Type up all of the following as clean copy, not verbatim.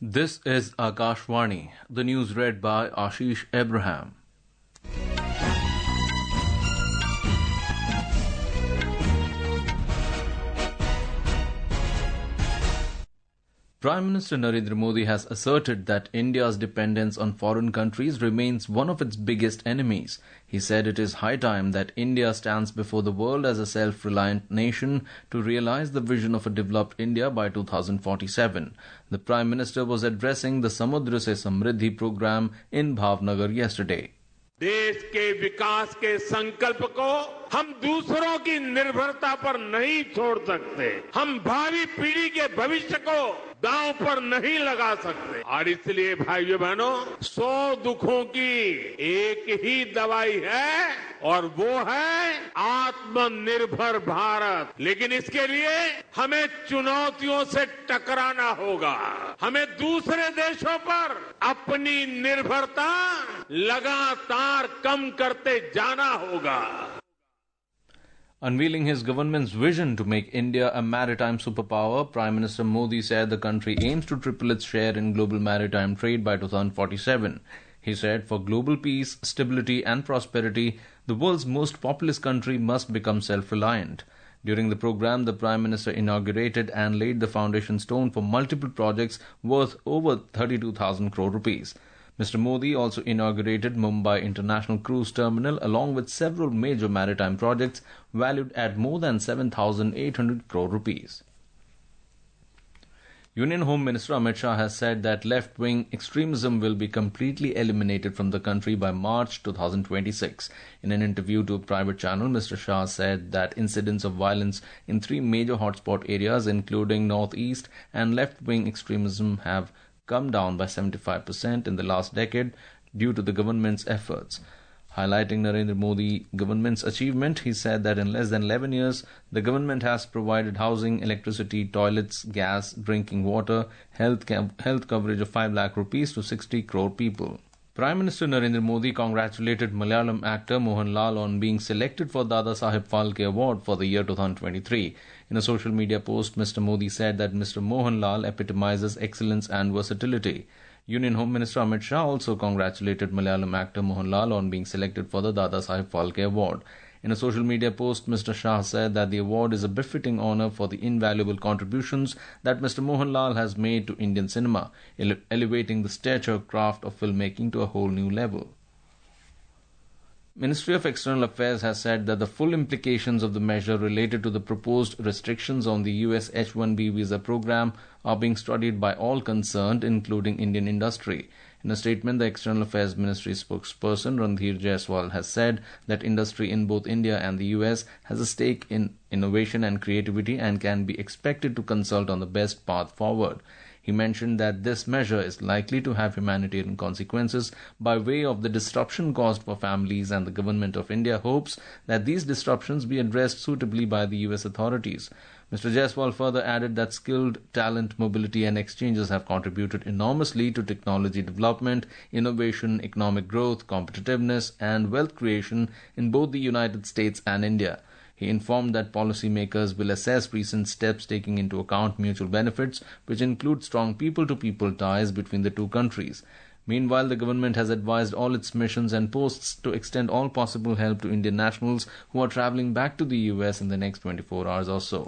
This is Akashvani, the news read by Ashish Abraham. Prime Minister Narendra Modi has asserted that India's dependence on foreign countries remains one of its biggest enemies. He said it is high time that India stands before the world as a self-reliant nation to realize the vision of a developed India by 2047. The Prime Minister was addressing the Samudra Se Samriddhi program in Bhavnagar yesterday. देश के विकास के संकल्प को हम दूसरों की निर्भरता पर नहीं छोड़ सकते। हम भावी पीढ़ी के भविष्य को दांव पर नहीं लगा सकते और इसलिए भाइयों बहनों 100 दुखों की एक ही दवाई है और वो है आत्मनिर्भर भारत। लेकिन इसके लिए हमें चुनौतियों से टकराना होगा। हमें दूसरे देशों पर अपनी निर्भरता लगातार कम करते जाना होगा। Unveiling his government's vision to make India a maritime superpower, Prime Minister Modi said the country aims to triple its share in global maritime trade by 2047. He said, for global peace, stability and prosperity, the world's most populous country must become self-reliant. During the program, the Prime Minister inaugurated and laid the foundation stone for multiple projects worth over 32,000 crore rupees. Mr. Modi also inaugurated Mumbai International Cruise Terminal along with several major maritime projects valued at more than 7,800 crore rupees. Union Home Minister Amit Shah has said that left-wing extremism will be completely eliminated from the country by March 2026. In an interview to a private channel, Mr. Shah said that incidents of violence in 3 major hotspot areas including northeast and left-wing extremism have come down by 75% in the last decade due to the government's efforts. Highlighting Narendra Modi government's achievement, he said that in less than 11 years, the government has provided housing, electricity, toilets, gas, drinking water, health coverage of 5 lakh rupees to 60 crore people. Prime Minister Narendra Modi congratulated Malayalam actor Mohanlal on being selected for Dada Saheb Phalke Award for the year 2023. In a social media post, Mr. Modi said that Mr. Mohanlal epitomizes excellence and versatility. Union Home Minister Amit Shah also congratulated Malayalam actor Mohanlal on being selected for the Dada Saheb Phalke Award. In a social media post, Mr. Shah said that the award is a befitting honour for the invaluable contributions that Mr. Mohanlal has made to Indian cinema, elevating the stature craft of filmmaking to a whole new level. Ministry of External Affairs has said that the full implications of the measure related to the proposed restrictions on the US H-1B visa program are being studied by all concerned, including Indian industry. In a statement, the External Affairs Ministry spokesperson Randhir Jaiswal has said that industry in both India and the US has a stake in innovation and creativity and can be expected to consult on the best path forward. He mentioned that this measure is likely to have humanitarian consequences by way of the disruption caused for families, and the Government of India hopes that these disruptions be addressed suitably by the US authorities. Mr. Jaiswal further added that skilled talent, mobility and exchanges have contributed enormously to technology development, innovation, economic growth, competitiveness and wealth creation in both the United States and India. He informed that policymakers will assess recent steps taking into account mutual benefits, which include strong people-to-people ties between the two countries. Meanwhile, the government has advised all its missions and posts to extend all possible help to Indian nationals who are travelling back to the US in the next 24 hours or so.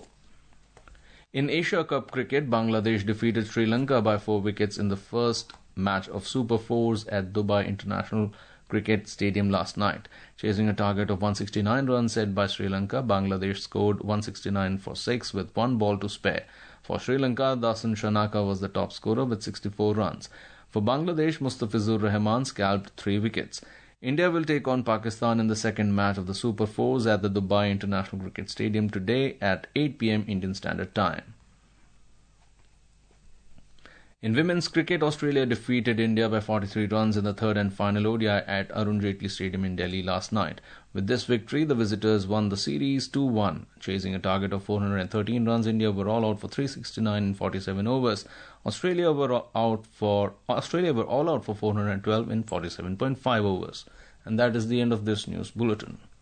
In Asia Cup cricket, Bangladesh defeated Sri Lanka by 4 wickets in the first match of Super Fours at Dubai International Cricket Stadium last night. Chasing a target of 169 runs set by Sri Lanka, Bangladesh scored 169 for 6 with 1 ball to spare. For Sri Lanka, Dasan Shanaka was the top scorer with 64 runs. For Bangladesh, Mustafizur Rahman scalped 3 wickets. India will take on Pakistan in the second match of the Super Fours at the Dubai International Cricket Stadium today at 8 p.m. Indian Standard Time. In women's cricket, Australia defeated India by 43 runs in the third and final ODI at Arun Jaitley Stadium in Delhi last night. With this victory, the visitors won the series 2-1. Chasing a target of 413 runs, India were all out for 369 in 47 overs. Australia were all out for 412 in 47.5 overs. And that is the end of this news bulletin.